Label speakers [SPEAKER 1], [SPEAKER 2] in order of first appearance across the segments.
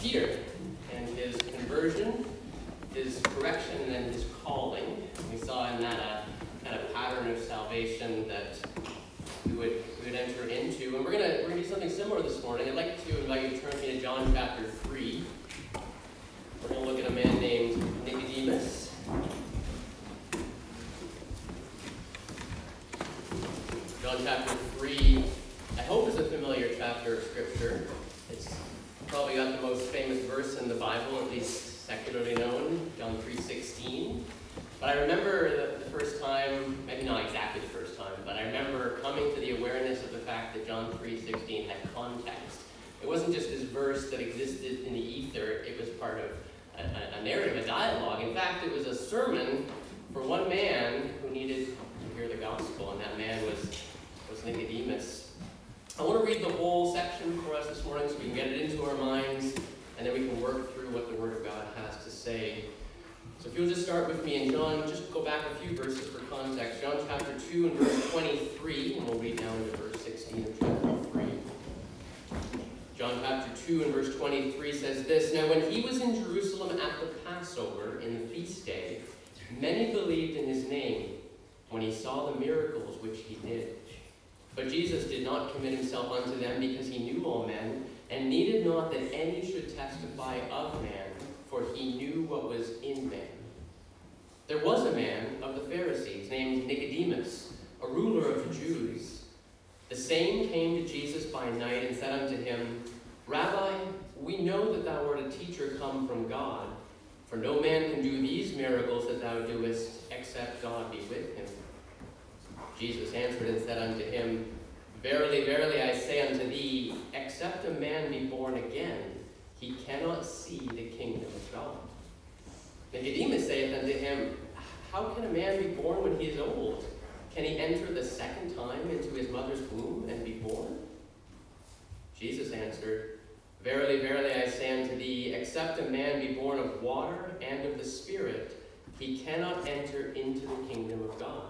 [SPEAKER 1] Peter and his conversion, his correction, and then his calling. We saw in that kind of pattern of salvation that we would enter into. And we're gonna do something similar this morning. I'd like to invite you to turn with me to John chapter 3. We're going to look at a man named Nicodemus. John chapter 3, I hope, is a familiar chapter of Scripture. It's probably got the most famous verse in the Bible, at least secularly known, John 3:16. But I remember the first time, maybe not exactly the first time, but I remember coming to the awareness of the fact that John 3:16 had context. It wasn't just this verse that existed in the ether, it was part of a narrative, a dialogue. In fact, it was a sermon for one man who needed to hear the gospel, and that man was Nicodemus. I want to read the whole section for us this morning so we can get it into our minds, and then we can work through what the Word of God has to say. So if you'll just start with me in John, just go back a few verses for context. John chapter 2 and verse 23, and we'll read down to verse 16 of chapter 3. John chapter 2 and verse 23 says this, "Now when he was in Jerusalem at the Passover, in the feast day, many believed in his name when he saw the miracles which he did. But Jesus did not commit himself unto them, because he knew all men, and needed not that any should testify of man, for he knew what was in man. There was a man of the Pharisees named Nicodemus, a ruler of the Jews. The same came to Jesus by night and said unto him, Rabbi, we know that thou art a teacher come from God, for no man can do these miracles that thou doest, except God be with him. Jesus answered and said unto him, Verily, verily, I say unto thee, except a man be born again, he cannot see the kingdom of God. Nicodemus saith unto him, How can a man be born when he is old? Can he enter the second time into his mother's womb and be born? Jesus answered, Verily, verily, I say unto thee, except a man be born of water and of the Spirit, he cannot enter into the kingdom of God.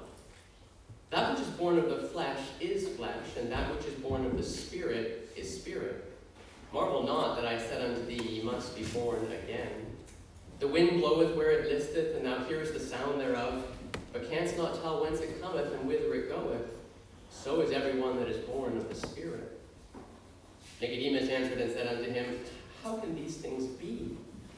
[SPEAKER 1] That which is born of the flesh is flesh, and that which is born of the Spirit is spirit. Marvel not that I said unto thee, Ye must be born again. The wind bloweth where it listeth, and thou hearest the sound thereof, but canst not tell whence it cometh and whither it goeth. So is every one that is born of the Spirit. Nicodemus answered and said unto him, How can these things be?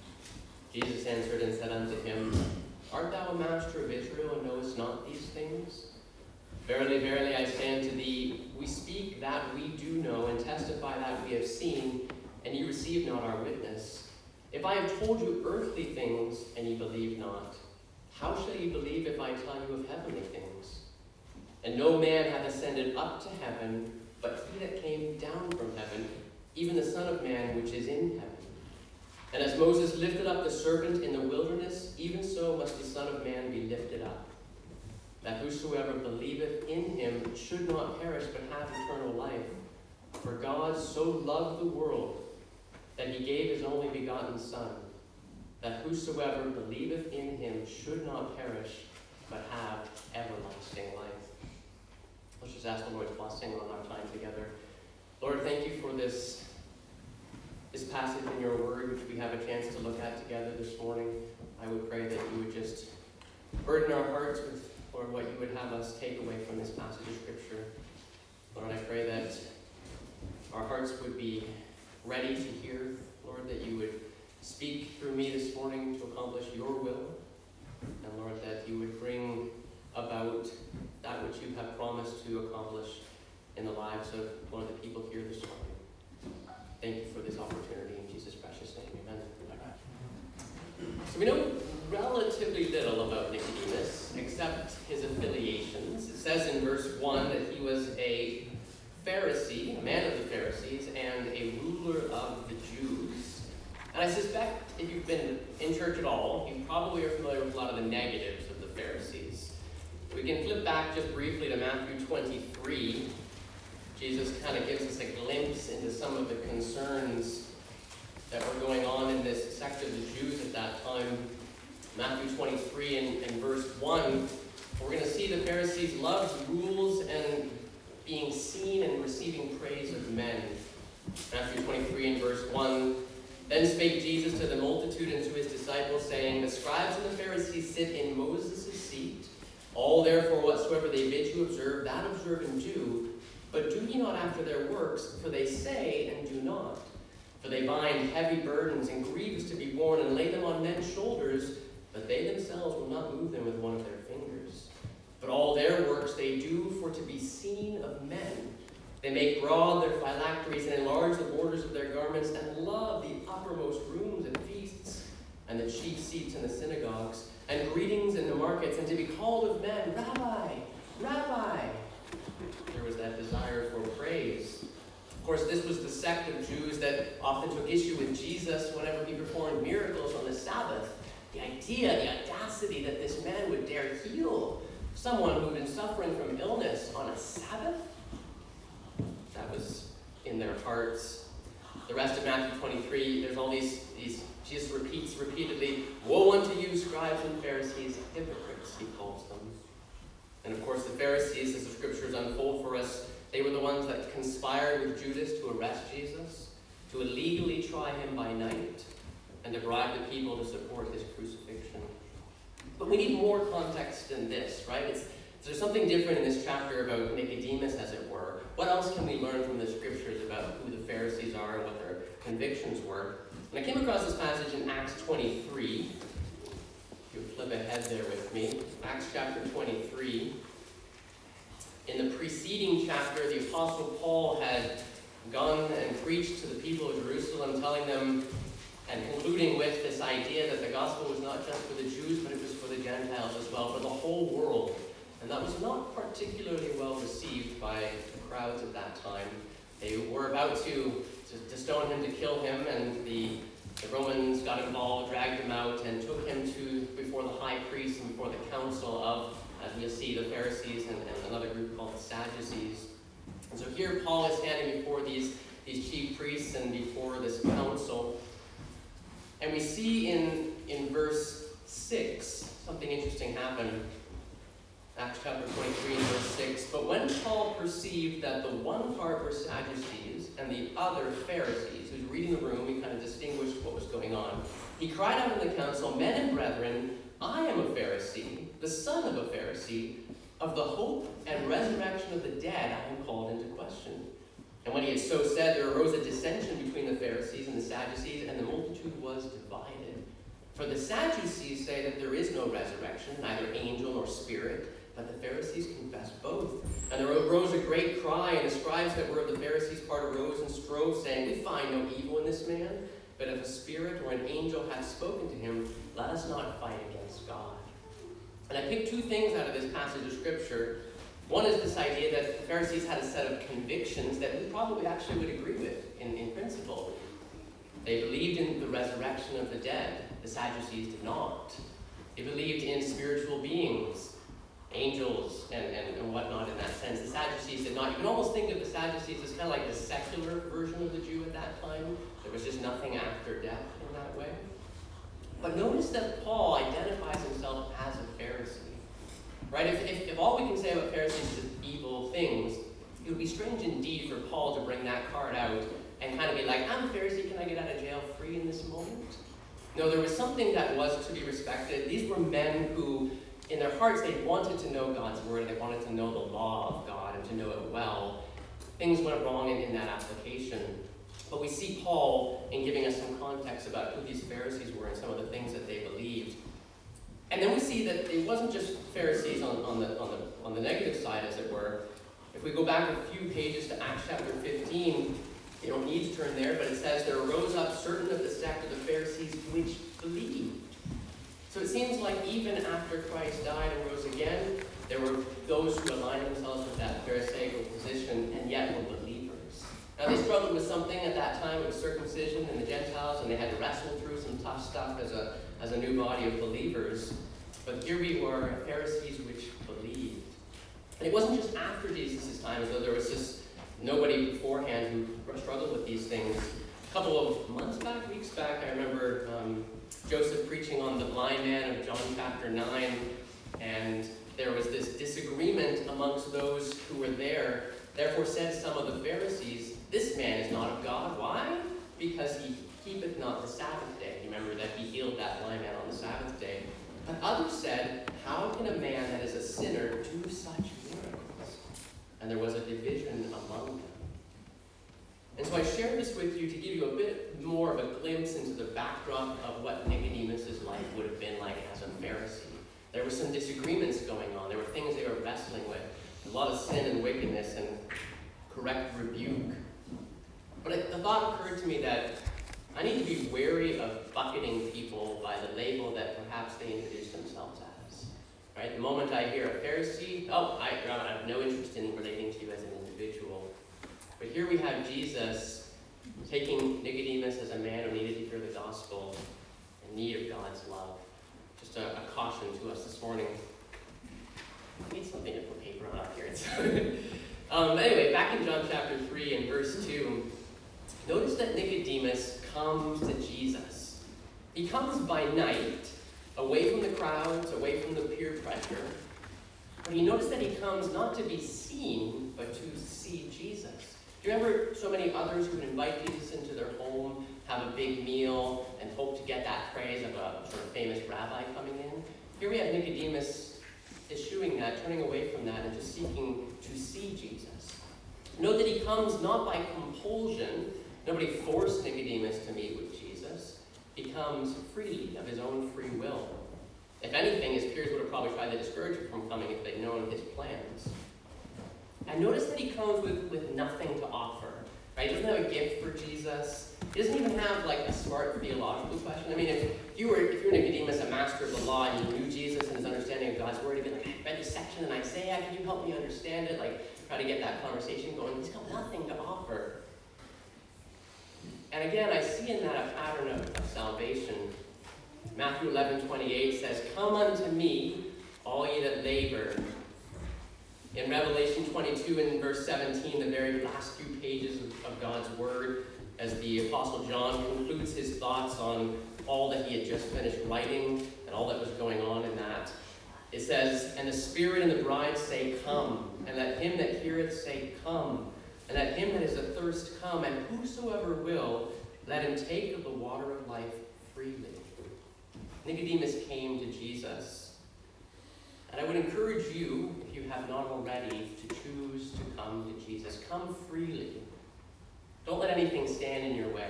[SPEAKER 1] Jesus answered and said unto him, Art thou a master of Israel, and knowest not these things? Verily, verily, I say unto thee, we speak that we do know, and testify that we have seen, and ye receive not our witness. If I have told you earthly things, and ye believe not, how shall ye believe if I tell you of heavenly things? And no man hath ascended up to heaven, but he that came down from heaven, even the Son of Man which is in heaven. And as Moses lifted up the serpent in the wilderness, even so must the Son of Man be lifted up, that whosoever believeth in him should not perish but have eternal life. For God so loved the world that he gave his only begotten Son, that whosoever believeth in him should not perish but have everlasting life." Let's just ask the Lord's blessing on our time together. Lord, thank you for this passage in your word, which we have a chance to look at together this morning. I would pray that you would just burden our hearts with, Lord, what you would have us take away from this passage of Scripture. Lord, I pray that our hearts would be ready to hear, Lord, that you would speak through me this morning to accomplish your will. And Lord, that you would bring about that which you have promised to accomplish in the lives of one of the people here this morning. Thank you for this opportunity in Jesus' precious name. Amen. So we know relatively little about Nicodemus, except his affiliations. It says in verse 1 that he was a Pharisee, a man of the Pharisees, and a ruler of the Jews. And I suspect if you've been in church at all, you probably are familiar with a lot of the negatives of the Pharisees. We can flip back just briefly to Matthew 23. Jesus kind of gives us a glimpse into some of the concerns that were going on in this sect of the Jews at that time. Matthew 23 and verse 1, we're going to see the Pharisees loved rules and being seen and receiving praise of men. Matthew 23 and verse 1, Then spake Jesus to the multitude and to his disciples, saying, The scribes and the Pharisees sit in Moses' seat. All therefore whatsoever they bid you observe, that observe and do. But do ye not after their works, for they say and do not. For they bind heavy burdens and grievous to be borne, and lay them on men's shoulders, but they themselves will not move them with one of their fingers. But all their works they do for to be seen of men. They make broad their phylacteries and enlarge the borders of their garments, and love the uppermost rooms at feasts, and the chief seats in the synagogues, and greetings in the markets, and to be called of men, Rabbi, Rabbi. There was that desire for praise. Of course, this was the sect of Jews that often took issue with Jesus whenever he performed miracles on the Sabbath. The idea, the audacity that this man would dare heal someone who had been suffering from illness on a Sabbath, that was in their hearts. The rest of Matthew 23, there's all these Jesus repeats repeatedly, Woe unto you, scribes and Pharisees, hypocrites, he calls them. And of course, the Pharisees, as the scriptures unfold for us, they were the ones that conspired with Judas to arrest Jesus, to illegally try him by night, and to bribe the people to support his crucifixion. But we need more context than this, right? There's something different in this chapter about Nicodemus, as it were. What else can we learn from the scriptures about who the Pharisees are and what their convictions were? And I came across this passage in Acts 23. If you flip ahead there with me. Acts chapter 23. In the preceding chapter, the Apostle Paul had gone and preached to the people of Jerusalem, telling them and concluding with this idea that the gospel was not just for the Jews, but it was for the Gentiles as well, for the whole world. And that was not particularly well received by the crowds at that time. They were about to stone him, to kill him, and the Romans got involved, dragged him out, and took him before the high priest and before the council of, as we'll see, the Pharisees and another group called the Sadducees. And so here Paul is standing before these chief priests and before this council. And we see in verse 6, something interesting happened. Acts chapter 23 and verse 6. But when Paul perceived that the one part were Sadducees and the other Pharisees, who's reading the room, he kind of distinguished what was going on. He cried out in the council, Men and brethren, I am a Pharisee, the son of a Pharisee. Of the hope and resurrection of the dead I am called into question. And when he had so said, there arose a dissension between the Pharisees and the Sadducees, and the multitude was divided. For the Sadducees say that there is no resurrection, neither angel nor spirit, but the Pharisees confess both. And there arose a great cry, and the scribes that were of the Pharisees' part arose and strove, saying, We find no evil in this man, but if a spirit or an angel hath spoken to him, let us not fight against God. And I picked two things out of this passage of Scripture. One is this idea that the Pharisees had a set of convictions that we probably actually would agree with in principle. They believed in the resurrection of the dead. The Sadducees did not. They believed in spiritual beings, angels, and whatnot in that sense. The Sadducees did not. You can almost think of the Sadducees as kind of like the secular version of the Jew at that time. There was just nothing after death in that way. But notice that Paul identifies himself as a Pharisee. Right? If all we can say about Pharisees is evil things, it would be strange indeed for Paul to bring that card out and kind of be like, I'm a Pharisee, can I get out of jail free in this moment? No, there was something that was to be respected. These were men who, in their hearts, they wanted to know God's word, they wanted to know the law of God and to know it well. Things went wrong in that application. But we see Paul in giving us some context about who these Pharisees were and some of the things that they believed. And then we see that it wasn't just Pharisees on the negative side, as it were. If we go back a few pages to Acts chapter 15, you don't need to turn there, but it says, There arose up certain of the sect of the Pharisees which believed. So it seems like even after Christ died and rose again, there were those who aligned themselves with that Pharisaical position and yet were believers. Now they struggled with something at that time. It was circumcision and the Gentiles, and they had to wrestle through some tough stuff as a new body of believers. But here we were, Pharisees which believed. And it wasn't just after Jesus' time, as though there was just nobody beforehand who struggled with these things. A couple of months back, weeks back, I remember Joseph preaching on the blind man of John chapter 9, and there was this disagreement amongst those who were there. Therefore said some of the Pharisees, This man is not of God. Why? Because he keepeth not the Sabbath day. Remember that he healed that blind man on the Sabbath day. But others said, how can a man that is a sinner do such miracles? And there was a division among them. And so I share this with you to give you a bit more of a glimpse into the backdrop of what Nicodemus' life would have been like as a Pharisee. There were some disagreements going on. There were things they were wrestling with. A lot of sin and wickedness and correct rebuke. But the thought occurred to me that I need to be wary of bucketing people by the label that perhaps they introduce themselves as. Right? The moment I hear a Pharisee, I have no interest in relating to you as an individual. But here we have Jesus taking Nicodemus as a man who needed to hear the gospel in need of God's love. Just a caution to us this morning. I need something to put paper on up here. Anyway, back in John chapter 3 and verse 2, notice that Nicodemus comes to Jesus. He comes by night, away from the crowds, away from the peer pressure. But you notice that he comes not to be seen, but to see Jesus. Do you remember so many others who would invite Jesus into their home, have a big meal, and hope to get that praise of a sort of famous rabbi coming in? Here we have Nicodemus eschewing that, turning away from that, and just seeking to see Jesus. Note that he comes not by compulsion. Nobody forced Nicodemus to meet with Jesus. He comes freely, of his own free will. If anything, his peers would have probably tried to discourage him from coming if they'd known his plans. And notice that he comes with nothing to offer. Right? He doesn't have a gift for Jesus. He doesn't even have like a smart theological question. I mean, if you're Nicodemus, a master of the law, and you knew Jesus and his understanding of God's word, you'd be like, I read this section in Isaiah, can you help me understand it? Like, try to get that conversation going. He's got nothing to offer. And again, I see in that a pattern of salvation. Matthew 11:28 says, come unto me, all ye that labor. In Revelation 22 and verse 17, the very last few pages of God's word, as the Apostle John concludes his thoughts on all that he had just finished writing and all that was going on in that, it says, and the Spirit and the bride say, come, and let him that heareth say, come, and let him that is athirst come, and whosoever will, let him take of the water of life freely. Nicodemus came to Jesus. And I would encourage you, if you have not already, to choose to come to Jesus. Come freely. Don't let anything stand in your way.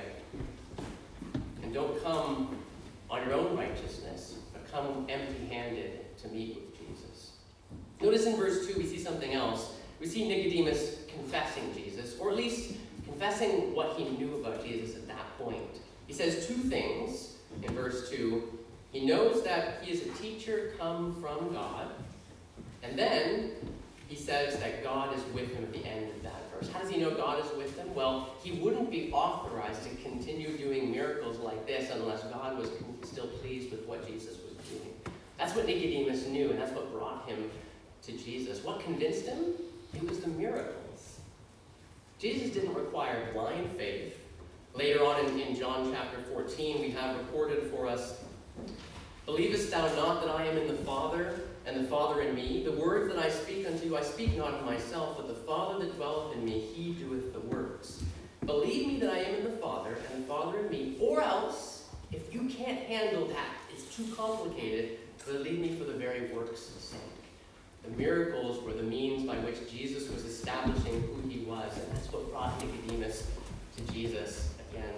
[SPEAKER 1] And don't come on your own righteousness, but come empty-handed to meet with Jesus. Notice in verse 2 we see something else. We see Nicodemus confessing Jesus, or at least confessing what he knew about Jesus at that point. He says two things in verse 2. He knows that he is a teacher come from God. And then he says that God is with him at the end of that verse. How does he know God is with him? Well, he wouldn't be authorized to continue doing miracles like this unless God was still pleased with what Jesus was doing. That's what Nicodemus knew, and that's what brought him to Jesus. What convinced him? It was the miracles. Jesus didn't require blind faith. Later on in John chapter 14, we have recorded for us, believest thou not that I am in the Father, and the Father in me? The words that I speak unto you, I speak not of myself, but the Father that dwelleth in me, he doeth the works. Believe me that I am in the Father, and the Father in me, or else, if you can't handle that, it's too complicated, believe me for the very works' sake. The miracles were the means by which Jesus was establishing who he was, and that's what brought Nicodemus to Jesus again.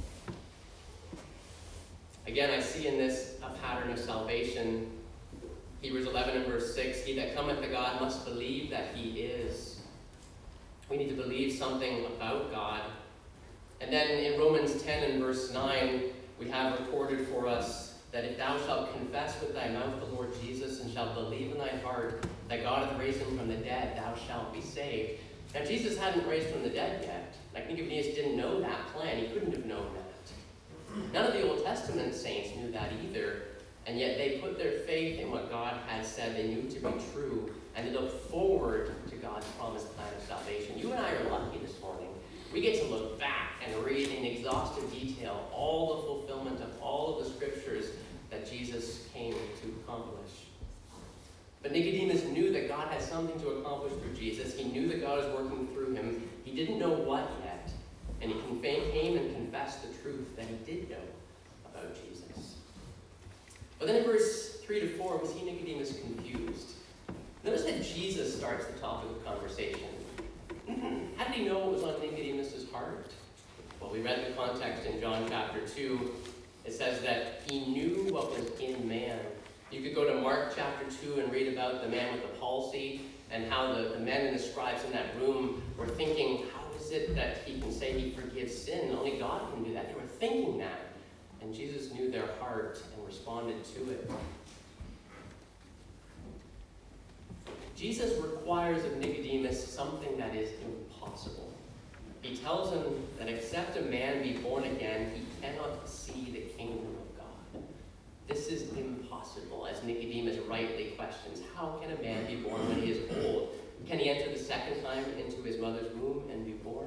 [SPEAKER 1] Again, I see in this a pattern of salvation. Hebrews 11 and verse 6, he that cometh to God must believe that he is. We need to believe something about God. And then in Romans 10 and verse 9, we have recorded for us that if thou shalt confess with thy mouth the Lord Jesus and shalt believe in thy heart that God hath raised him from the dead, thou shalt be saved. Now, Jesus hadn't raised from the dead yet. Like Nicodemus didn't know that plan. He couldn't have known that. None of the Old Testament saints knew that either. And yet they put their faith in what God had said they knew to be true, and they looked forward to God's promised plan of salvation. You and I are lucky this morning. We get to look back and read in exhaustive detail all the fulfillment of all of the scriptures that Jesus came to accomplish. But Nicodemus knew that God had something to accomplish through Jesus. He knew that God was working through him. He didn't know what yet. And he came and confessed confess the truth that he did know about Jesus. But then in verse 3 to 4, we see Nicodemus confused. Notice that Jesus starts the topic of conversation. How did he know what was on Nicodemus' heart? Well, we read the context in John chapter 2. It says that he knew what was in man. You could go to Mark chapter 2 and read about the man with the palsy and how the men and the scribes in that room were thinking, how is it that he can say he forgives sin? Only God can do that. They were thinking that. And Jesus knew their heart and responded to it. Jesus requires of Nicodemus something that is impossible. He tells him that except a man be born again, he cannot see the kingdom of God. This is impossible, as Nicodemus rightly questions. How can a man be born when he is old? Can he enter the second time into his mother's womb and be born?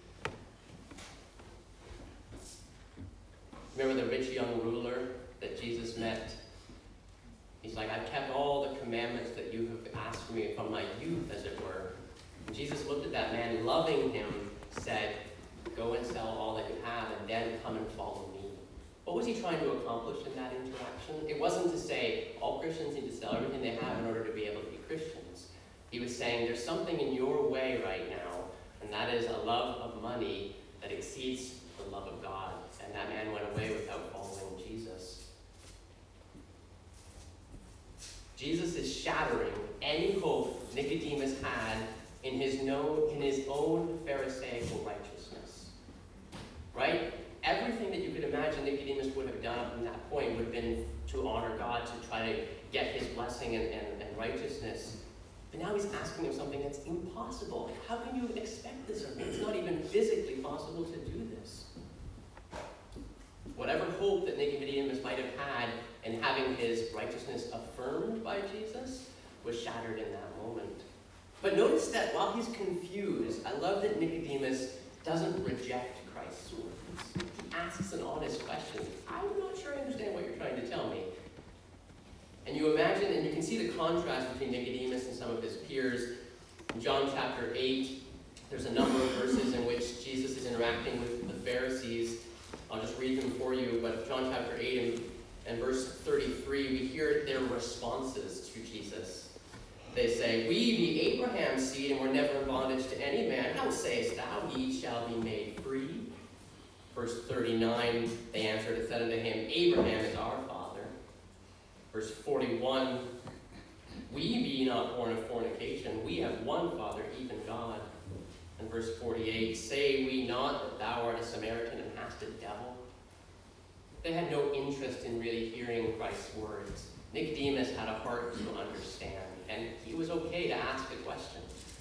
[SPEAKER 1] Remember the rich young ruler that Jesus met? He's like, I've kept all the commandments that you have asked me from my youth, as it were. And Jesus looked at that man, loving him, said, go and sell all that you have and then come and follow me. What was he trying to accomplish in that interaction? It wasn't to say all Christians need to sell everything they have in order to be able to be Christians. He was saying there's something in your way right now, and that is a love of money that exceeds the love of God. And that man went away without following Jesus. Jesus is shattering any hope Nicodemus had in his own Pharisaical righteousness. Right? Everything that you could imagine Nicodemus would have done up to that point would have been to honor God, to try to get his blessing and righteousness. But now he's asking him something that's impossible. How can you expect this of me? It's not even physically possible to do this. Whatever hope that Nicodemus might have had in having his righteousness affirmed by Jesus was shattered in that moment. But notice that while he's confused, I love that Nicodemus doesn't reject Christ's words. He asks an honest question. I'm not sure I understand what you're trying to tell me. And you imagine, and you can see the contrast between Nicodemus and some of his peers. In John chapter 8, there's a number of verses in which Jesus is interacting with the Pharisees. I'll just read them for you, but John chapter 8 and verse 33, we hear their responses to Jesus. They say, we be Abraham's seed, and were never in bondage to any man. How sayest thou, ye shall be made free? Verse 39, they answered and said unto him, Abraham is our father. Verse 41, we be not born of fornication. We have one Father, even God. And verse 48, say we not that thou art a Samaritan and hast a devil? They had no interest in really hearing Christ's words. Nicodemus had a heart to understand, and he was okay to ask a question.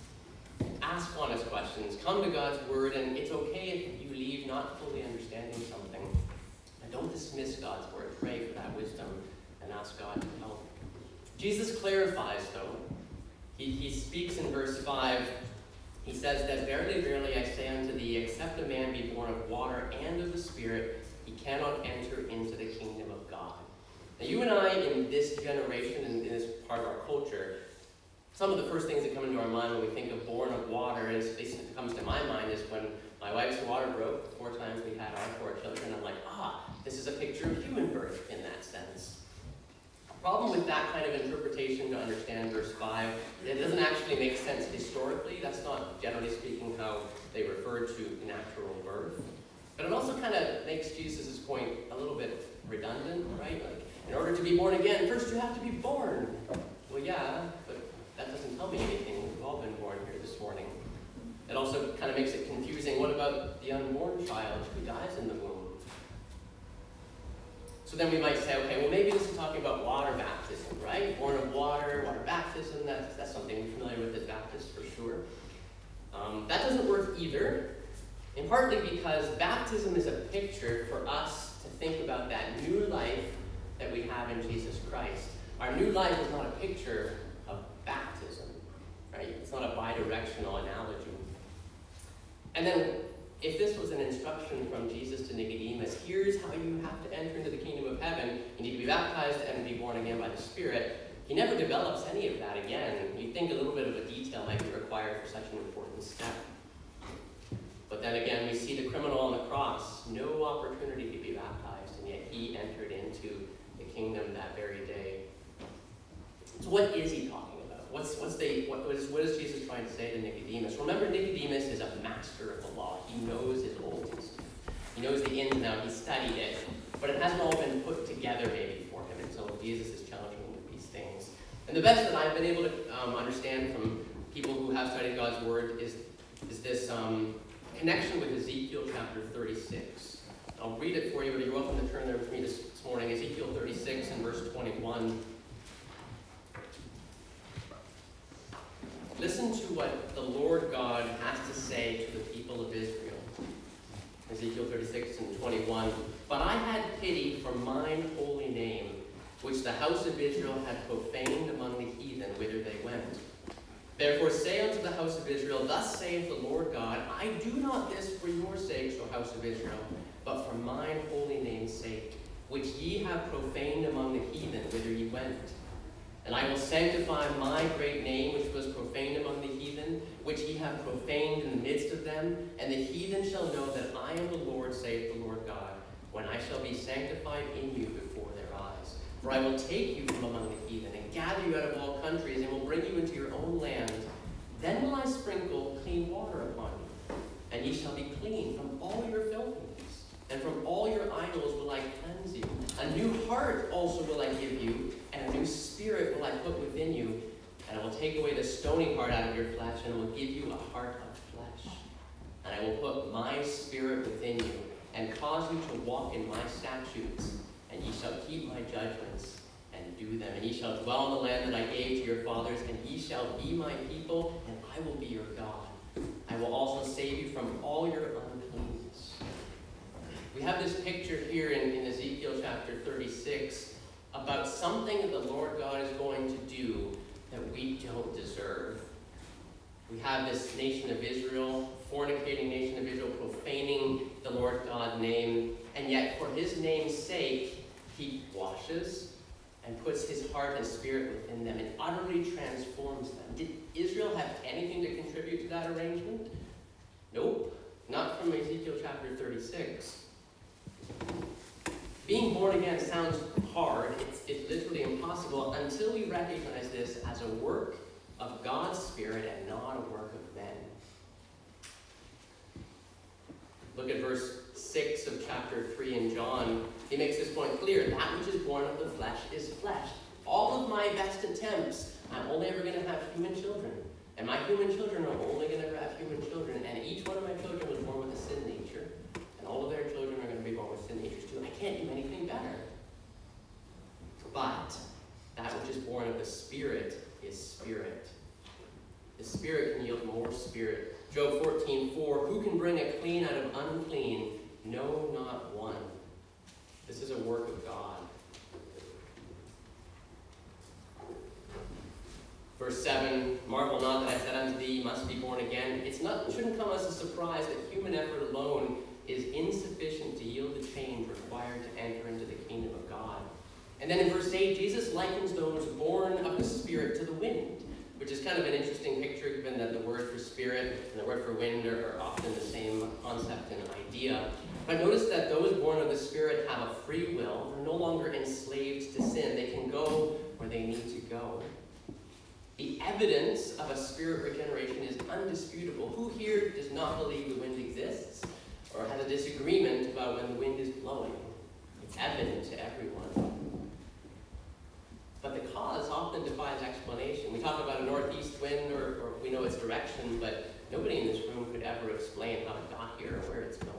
[SPEAKER 1] Ask honest questions. Come to God's word, and it's okay if you leave not fully understanding something. And don't dismiss God's word. Pray for that wisdom and ask God to help. Jesus clarifies, though. He speaks in verse 5. He says that, verily, verily, I say unto thee, except a man be born of water and of the Spirit, he cannot enter into the kingdom of God. Now, you and I, in this generation, and in this part of our culture, some of the first things that come into our mind when we think of born of water, and at least it comes to my mind, is when my wife's water broke, 4 times we had our 4 children. I'm like, this is a picture of human birth in that sense. The problem with that kind of interpretation to understand verse 5, it doesn't actually make sense historically. That's not, generally speaking, how they refer to natural birth. But it also kind of makes Jesus' point a little bit redundant, right? Like, in order to be born again, first you have to be born. Well, yeah, but that doesn't tell me anything. We've all been born here this morning. It also kind of makes it confusing. What about the unborn child who dies in the womb? So then we might say, okay, well, maybe this is talking about water baptism, right? Born of water, water baptism, that's something we're familiar with as Baptists for sure. That doesn't work either, and partly because baptism is a picture for us to think about that new life that we have in Jesus Christ. Our new life is not a picture of baptism, right? It's not a bidirectional analogy. And then, if this was an instruction from Jesus to Nicodemus, here's how you have to enter into the kingdom of heaven. You need to be baptized and be born again by the Spirit. He never develops any of that again. You'd think a little bit of a detail might be required for such an important step. But then again, we see the criminal on the cross. lost no opportunity to be baptized, and yet he entered into the kingdom that very day. So what is he talking about? What is Jesus trying to say to Nicodemus? Remember, Nicodemus is a master of the law. He knows his Old Testament. He knows the ins and outs. He studied it. But it hasn't all been put together maybe for him. And so Jesus is challenging him with these things. And the best that I've been able to understand from people who have studied God's Word is this connection with Ezekiel chapter 36. I'll read it for you, but you're welcome to turn there with me this morning. Ezekiel 36 and verse 21. Listen to what the Lord God has to say to the people of Israel. Ezekiel 36 and 21. But I had pity for mine holy name, which the house of Israel had profaned among the heathen, whither they went. Therefore say unto the house of Israel, Thus saith the Lord God, I do not this for your sakes, O house of Israel, but for mine holy name's sake, which ye have profaned among the heathen, whither ye went. And I will sanctify my great name, which was profaned among the heathen, which ye have profaned in the midst of them. And the heathen shall know that I am the Lord, saith the Lord God, when I shall be sanctified in you before their eyes. For I will take you from among the heathen, and gather you out of all countries, and will bring you into your own land. Then will I sprinkle clean water upon you, and ye shall be clean from all your filthiness, and from all your idols will I cleanse you. A new heart also will I give you, and a new spirit will I put within you, and I will take away the stony heart out of your flesh, and will give you a heart of flesh. And I will put my spirit within you, and cause you to walk in my statutes, and ye shall keep my judgments, and do them. And ye shall dwell in the land that I gave to your fathers, and ye shall be my people, and I will be your God. I will also save you from all your uncleanness. We have this picture here in Ezekiel chapter 36 about something that the Lord God is going to do that we don't deserve. We have this nation of Israel, fornicating nation of Israel, profaning the Lord God's name, and yet for his name's sake, he washes and puts his heart and spirit within them and utterly transforms them. Did Israel have anything to contribute to that arrangement? Nope, not from Ezekiel chapter 36. Being born again sounds hard. It's literally impossible until we recognize this as a work of God's Spirit and not a work of men. Look at verse 6 of chapter 3 in John. He makes this point clear. That which is born of the flesh is flesh. All of my best attempts, I'm only ever going to have human children. And my human children are only going to have human children. And each one of my children was born with a sin nature. And all of their children are going to be born with sin natures too. I can't do anything better. But that which is born of the Spirit is spirit. The Spirit can yield more spirit. Job 14:4, who can bring a clean out of unclean? No, not one. This is a work of God. Verse 7, marvel not that I said unto thee, you must be born again. It shouldn't come as a surprise that human effort alone is insufficient to yield the change required to enter into the kingdom of God. And then in verse 8, Jesus likens those born of the Spirit to the wind, which is kind of an interesting picture given that the word for spirit and the word for wind are often the same concept and idea. But notice that those born of the Spirit have a free will. They're no longer enslaved to sin. They can go where they need to go. The evidence of a spirit regeneration is undisputable. Who here does not believe the wind exists or has a disagreement about when the wind is blowing? It's evident to everyone. But the cause often defies explanation. We talk about a northeast wind or we know its direction, but nobody in this room could ever explain how it got here or where it's going.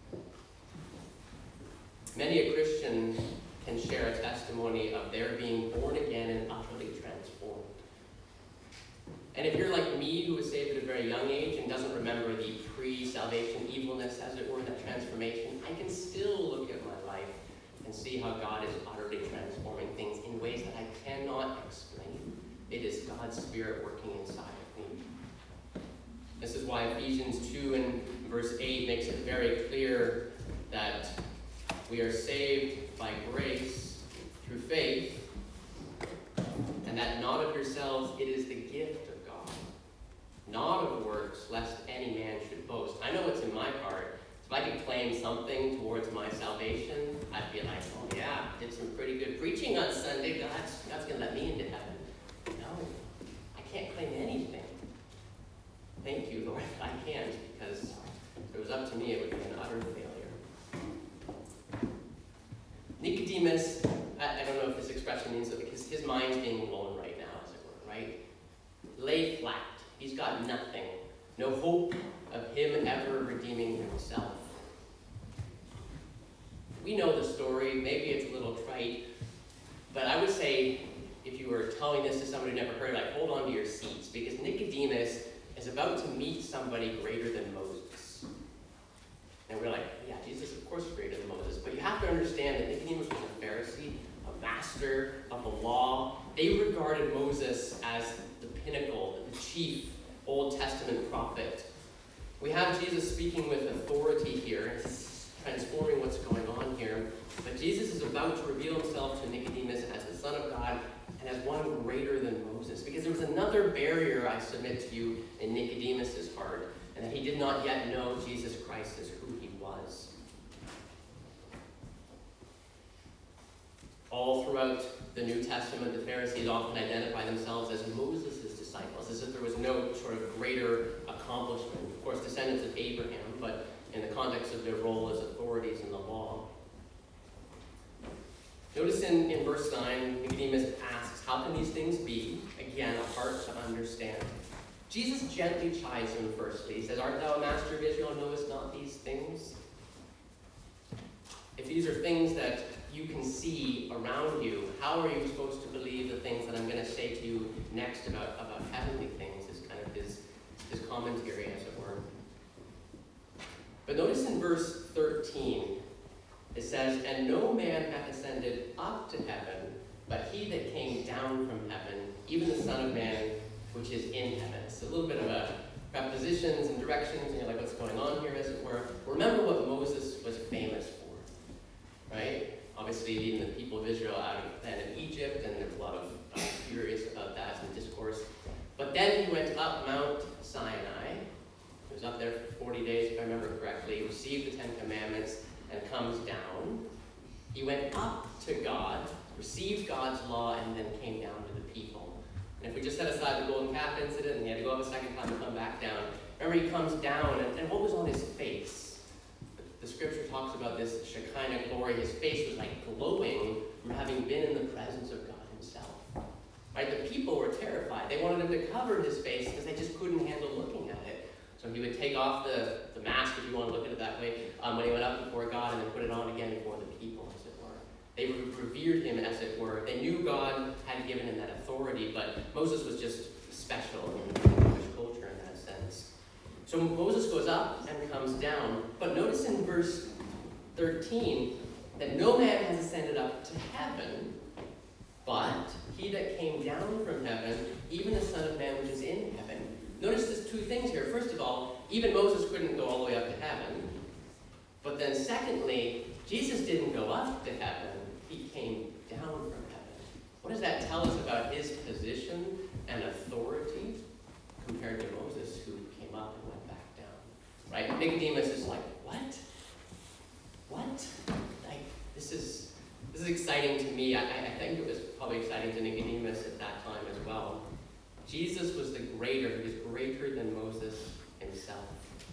[SPEAKER 1] Many a Christian can share a testimony of their being born again and utterly transformed. And if you're like me, who was saved at a very young age and doesn't remember the pre-salvation evilness, as it were, that transformation, I can still look at my life and see how God is utterly transforming things in ways that I cannot explain. It is God's Spirit working inside of me. This is why Ephesians 2 and verse 8 makes it very clear that we are saved by grace through faith, and that not of yourselves, it is the gift of God, not of works, lest any man should boast. I know what's in my heart. It's if I could claim something towards my salvation, I'd be like, oh yeah, did some pretty good preaching on Sunday. God's going to let me into heaven. No, I can't claim anything. Thank you, Lord, I can't, because if it was up to me, it would be an utter failure. Nicodemus, I don't know if this expression means that, because his mind's being blown right now, as it were, right? Lay flat. He's got nothing. No hope of him ever redeeming himself. We know the story. Maybe it's a little trite. But I would say, if you were telling this to somebody who never heard it, hold on to your seats. Because Nicodemus is about to meet somebody greater than Moses. And we're like, yeah, Jesus, of course, is greater than Moses. But you have to understand that Nicodemus was a Pharisee, a master of the law. They regarded Moses as the pinnacle, the chief Old Testament prophet. We have Jesus speaking with authority here, transforming what's going on here. But Jesus is about to reveal himself to Nicodemus as the Son of God and as one greater than Moses. Because there was another barrier, I submit to you, in Nicodemus' heart, and that he did not yet know Jesus Christ as who he was. All throughout the New Testament, the Pharisees often identify themselves as Moses' disciples, as if there was no sort of greater accomplishment. Of course, descendants of Abraham, but in the context of their role as authorities in the law. Notice in verse 9, Nicodemus asks, how can these things be? Again, a heart to understand. Jesus gently chides him firstly. He says, art thou a master of Israel, knowest not these things? If these are things that you can see around you, how are you supposed to believe the things that I'm going to say to you next about heavenly things? Is kind of his commentary, as it were. But notice in verse 13, it says, and no man hath ascended up to heaven, but he that came down from heaven, even the Son of Man, which is in heaven. It's a little bit of a prepositions and directions, and you're like, what's going on here, as it were. Remember what Moses was famous for, right? Obviously, leading the people of Israel out of the land of Egypt, and there's a lot of theories about that in discourse. But then he went up Mount Sinai. He was up there for 40 days, if I remember correctly, received the Ten Commandments, and comes down. He went up to God, received God's law, and then came down to the people. And if we just set aside the golden calf incident, and he had to go up a second time and come back down, remember he comes down, and what was on his face? The scripture talks about this Shekinah glory. His face was like glowing from having been in the presence of God himself. Right? The people were terrified. They wanted him to cover his face because they just couldn't handle looking at it. So he would take off the mask, if you want to look at it that way, when he went up before God, and then put it on again before the people, as it were. They revered him, as it were. They knew God had given him that authority, but Moses was just special in the Jewish culture in that sense. So Moses goes up and comes down. But notice in verse 13 that no man has ascended up to heaven, but he that came down from heaven, even the Son of Man which is in heaven. Notice there's two things here. First of all, even Moses couldn't go all the way up to heaven. But then secondly, Jesus didn't go up to heaven. He came down from heaven. What does that tell us about his position and authority compared to Moses, who came up and went back down? Right? Nicodemus is like, what? What? Like, this is exciting to me. I think it was probably exciting to Nicodemus at that time as well. Jesus was the greater. He was greater than Moses himself.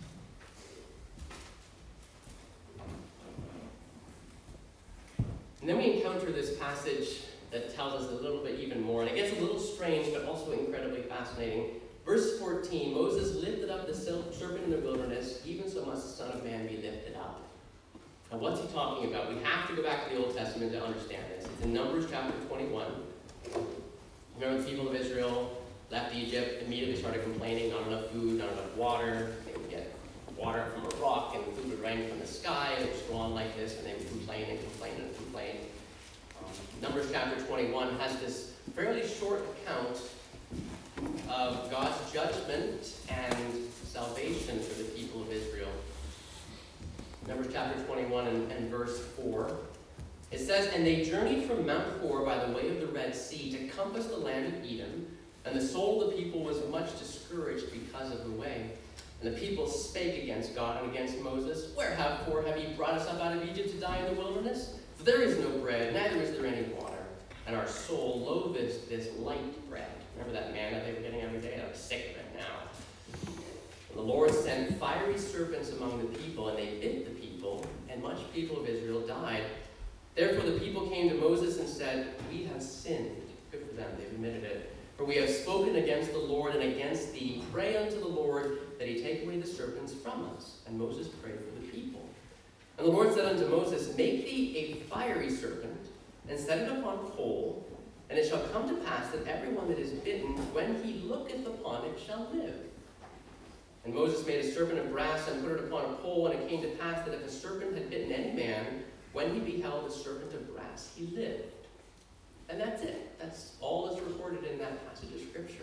[SPEAKER 1] And then we encounter this passage that tells us a little bit even more. And it gets a little strange, but also incredibly fascinating. Verse 14, Moses lifted up the serpent in the wilderness, even so must the Son of Man be lifted up. Now what's he talking about? We have to go back to the Old Testament to understand this. It's in Numbers chapter 21. Remember the people of Israel left Egypt, immediately started complaining, not enough food, not enough water. They would get water from a rock, and food would rain from the sky. It would go on like this, and they would complain and complain and complain. Numbers chapter 21 has this fairly short account of God's judgment and salvation for the people of Israel. Numbers chapter 21 and verse 4. It says, and they journeyed from Mount Hor by the way of the Red Sea to compass the land of Edom, and the soul of the people was much discouraged because of the way. And the people spake against God and against Moses. Wherefore have ye brought us up out of Egypt to die in the wilderness? For there is no bread, neither is there any water. And our soul loatheth this light bread. Remember that manna they were getting every day? I'm sick of it now. And the Lord sent fiery serpents among the people, and they bit the people, and much people of Israel died. Therefore the people came to Moses and said, We have sinned. Good for them, they've admitted it. For we have spoken against the Lord and against thee. Pray unto the Lord that he take away the serpents from us. And Moses prayed for the people. And the Lord said unto Moses, Make thee a fiery serpent, and set it upon a coal, and it shall come to pass that every one that is bitten, when he looketh upon it, shall live. And Moses made a serpent of brass and put it upon a pole, and it came to pass that if a serpent had bitten any man, when he beheld the serpent of brass, he lived. And that's it. That's all that's recorded in that passage of Scripture.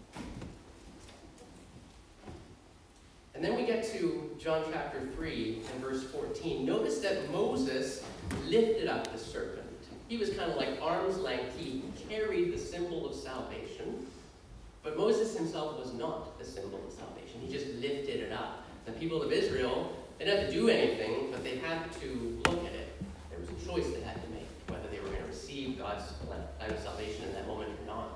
[SPEAKER 1] And then we get to John chapter 3 and verse 14. Notice that Moses lifted up the serpent. He was kind of like arm's length. He carried the symbol of salvation. But Moses himself was not the symbol of salvation. He just lifted it up. The people of Israel, they didn't have to do anything, but they had to look at it. There was a choice they had to make, whether they were going to receive God's plan of salvation in that moment or not.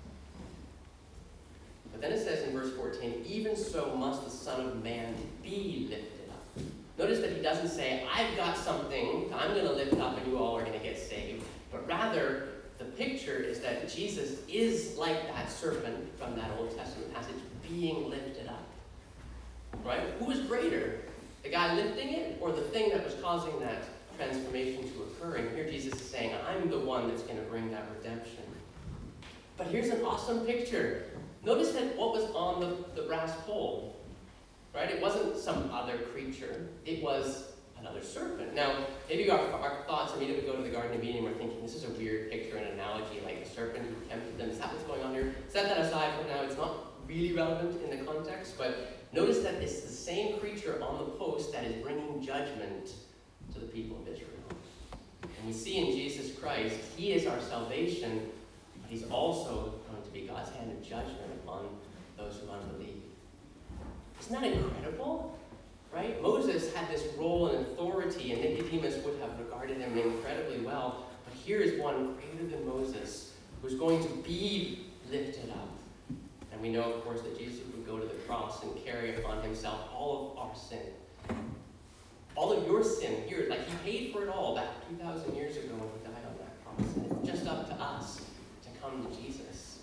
[SPEAKER 1] But then it says in verse 14, Even so must the Son of Man be lifted up. Notice that he doesn't say, I've got something, I'm going to lift up and you all are going to get saved. But rather, the picture is that Jesus is like that serpent from that Old Testament passage, being lifted up. Right? Who is greater? The guy lifting it, or the thing that was causing that transformation to occur? And here Jesus is saying, I'm the one that's going to bring that redemption. But here's an awesome picture. Notice that what was on the brass pole, right? It wasn't some other creature. It was another serpent. Now, maybe our thoughts immediately go to the Garden of Eden. We're thinking, this is a weird picture and analogy, like the serpent who tempted them. Is that what's going on here? Set that aside for now. It's not really relevant in the context, but notice that it's the same creature on the post that is bringing judgment to the people of Israel. And we see in Jesus Christ, he is our salvation, but he's also going to be God's hand of judgment upon those who unbelieve. Isn't that incredible? Right? Moses had this role and authority, and Nicodemus would have regarded him incredibly well. But here is one greater than Moses who's going to be lifted up. And we know, of course, that Jesus would go to the cross and carry upon himself all of our sin. All of your sin here, like he paid for it all back 2,000 years ago when he died on that cross. And it's just up to us to come to Jesus.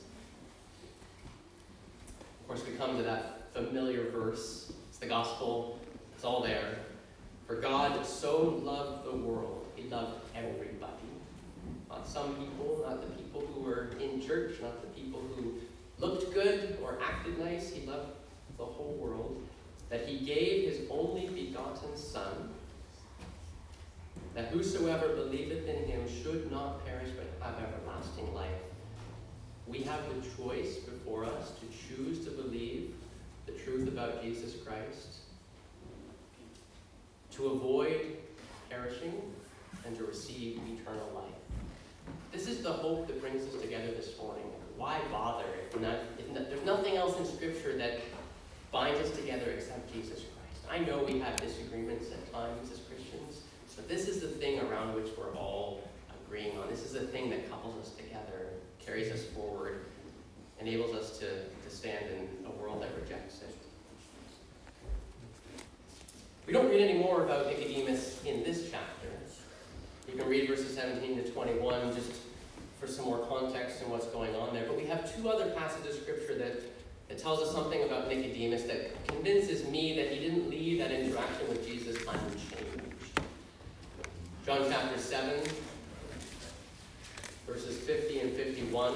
[SPEAKER 1] Of course, we come to that familiar verse. It's the gospel. It's all there. For God so loved the world. He loved everybody. Not some people, not the people who were in church, not the people who looked good or acted nice. He loved the whole world. That he gave his only begotten Son, that whosoever believeth in him should not perish but have everlasting life. We have the choice before us to choose to believe the truth about Jesus Christ, to avoid perishing, and to receive eternal life. This is the hope that brings us together this morning. Why bother if there's nothing else in Scripture that binds us together except Jesus Christ? I know we have disagreements at times as Christians, but this is the thing around which we're all agreeing on. This is the thing that couples us together, carries us forward, enables us to stand in a world that rejects it. We don't read any more about Nicodemus in this chapter. You can read verses 17 to 21 just for some more context and what's going on there. But we have two other passages of Scripture that tells us something about Nicodemus that convinces me that he didn't leave that interaction with Jesus unchanged. John chapter 7, verses 50 and 51.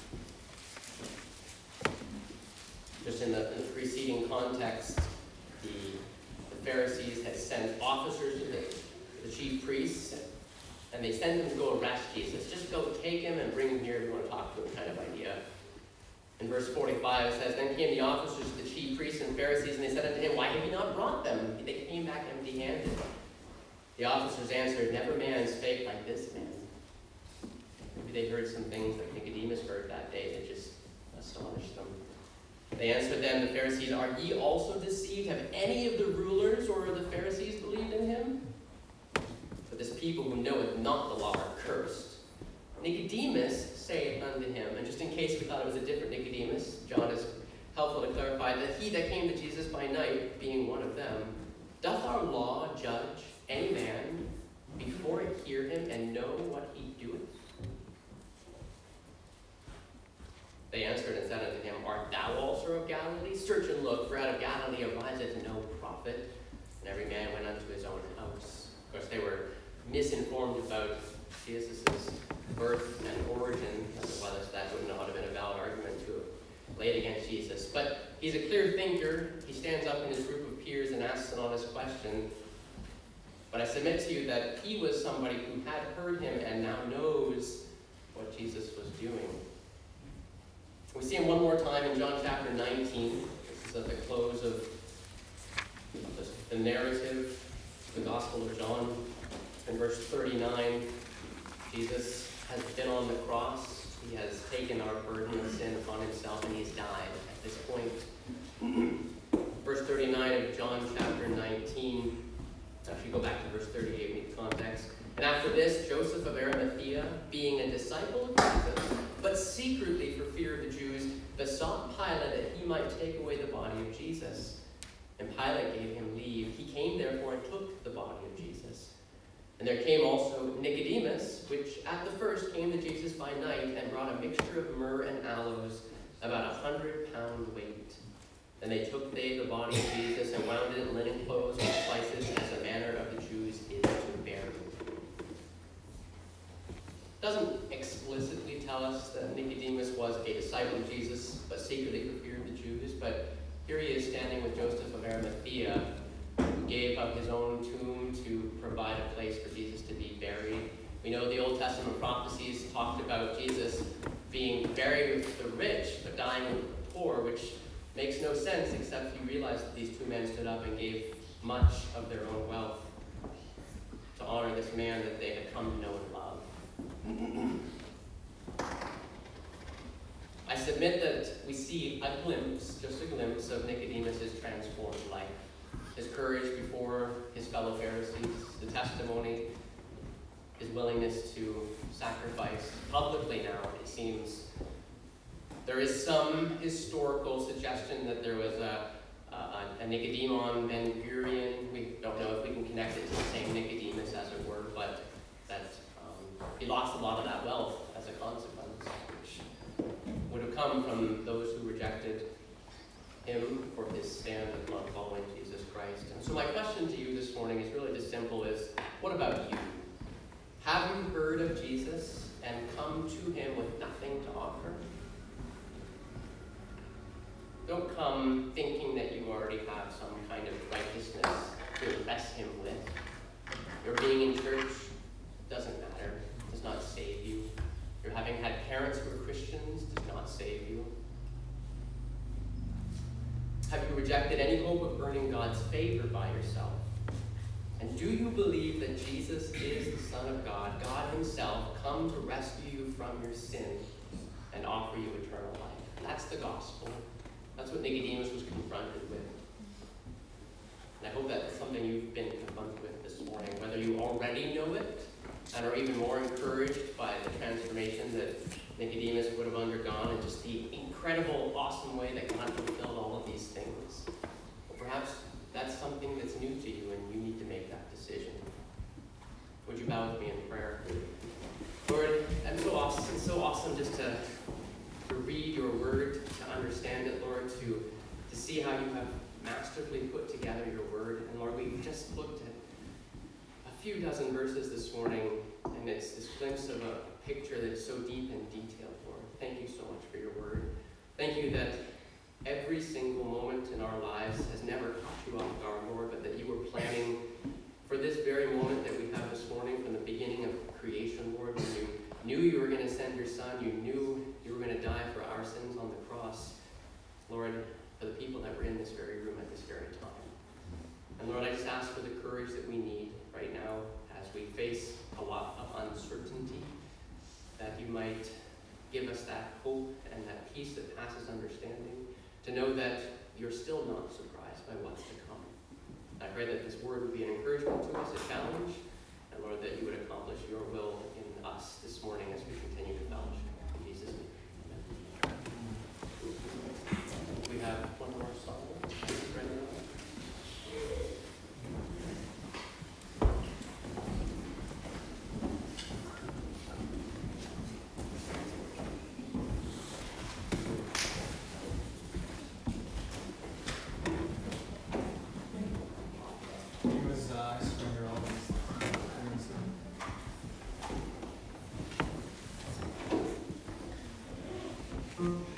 [SPEAKER 1] Just in the preceding context, the Pharisees had sent officers to the chief priests, and they sent them to go arrest Jesus. Just go take him and bring him here if you want to talk to him, kind of idea. In verse 45 it says, Then came the officers to the chief priests and Pharisees, and they said unto him, Why have you not brought them? They came back empty-handed. The officers answered, Never man spake like this man. Maybe they heard some things that Nicodemus heard that day that just astonished them. They answered them, the Pharisees, are ye also deceived? Have any of the rulers or the Pharisees believed in him? But this people who knoweth not the law are cursed. Nicodemus saith unto him, and just in case we thought it was a different Nicodemus, John is helpful to clarify that he that came to Jesus by night, being one of them, doth our law judge any man before it hear him and know what he doeth? They answered and said unto him, art thou also of Galilee? Search and look, for out of Galilee ariseth no prophet. And every man went unto his own house. Of course, they were misinformed about Jesus' birth and origin, as well as that would not have been a valid argument to have laid against Jesus. But he's a clear thinker. He stands up in his group of peers and asks an honest question. But I submit to you that he was somebody who had heard him and now knows what Jesus was doing. We see him one more time in John chapter 19. This is at the close of the narrative, the Gospel of John. In verse 39, Jesus has been on the cross. He has taken our burden of sin upon himself, and he's died at this point. Verse 39 of John chapter 19. Actually, go back to verse 38, we need context. And after this, Joseph of Arimathea, being a disciple of Jesus, but secretly for fear of the Jews, besought Pilate that he might take away the body of Jesus. And Pilate gave him leave. He came therefore and took the body of Jesus. And there came also Nicodemus, which at the first came to Jesus by night, and brought a mixture of myrrh and aloes, about 100 pound weight. And they took the body of Jesus, and wound it in linen clothes with spices, as the manner of the Jews is to bury. Doesn't explicitly tell us that Nicodemus was a disciple of Jesus, but secretly for fear of the Jews. But here he is standing with Joseph of Arimathea, who gave up his own tomb to provide a place for Jesus to be buried. We know the Old Testament prophecies talked about Jesus being buried with the rich, but dying with the poor, which makes no sense except you realize that these two men stood up and gave much of their own wealth to honor this man that they had come to know and love. I submit that we see a glimpse, just a glimpse, of Nicodemus' transformed life. His courage before his fellow Pharisees, the testimony, his willingness to sacrifice publicly now, it seems. There is some historical suggestion that there was a Nicodemon Ben Gurion. We don't know if we can connect it to the same Nicodemus, as it were, but that he lost a lot of that wealth as a consequence, which would have come from those who rejected him for his stand of not following Jesus Christ. And so my question to you this morning is really just simple: is what about you? Have you heard of Jesus and come to him with nothing to offer? Don't come thinking that you already have some kind of righteousness to impress him with. Your being in church doesn't matter, does not save you. Your having had parents who are Christians does not save you. Have you rejected any hope of earning God's favor by yourself? And do you believe that Jesus is the Son of God, God himself, come to rescue you from your sin and offer you eternal life? That's the gospel. That's what Nicodemus was confronted with. And I hope that's something you've been confronted with this morning, whether you already know it and are even more encouraged by the transformation that Nicodemus would have undergone and just the incredible, awesome way that God fulfilled all of these things. Or perhaps that's something that's new to you and you need to make that decision. Would you bow with me in prayer? Lord, it's so awesome just to read your word, to understand it, Lord, to see how you have masterfully put together your word. And Lord, we just looked at a few dozen verses this morning, and it's this glimpse of a picture that is so deep and detailed, Lord. Thank you so much for your word. Thank you that every single moment in our lives has never caught you off guard, Lord, but that you were planning for this very moment that we have this morning from the beginning of creation, Lord, when you knew you were going to send your son, you knew you were going to die for our sins on the cross, Lord, for the people that were in this very room at this very time. And Lord, I just ask for the courage that we need right now as we face a lot of uncertainty, that you might give us that hope and that peace that passes understanding. to know that you're still not surprised by what's to come. I pray that this word would be an encouragement to us, a challenge, and Lord, that you would accomplish your will in us this morning as we continue to fellowship. In Jesus' name, amen. We have one more song.
[SPEAKER 2] Mm-hmm.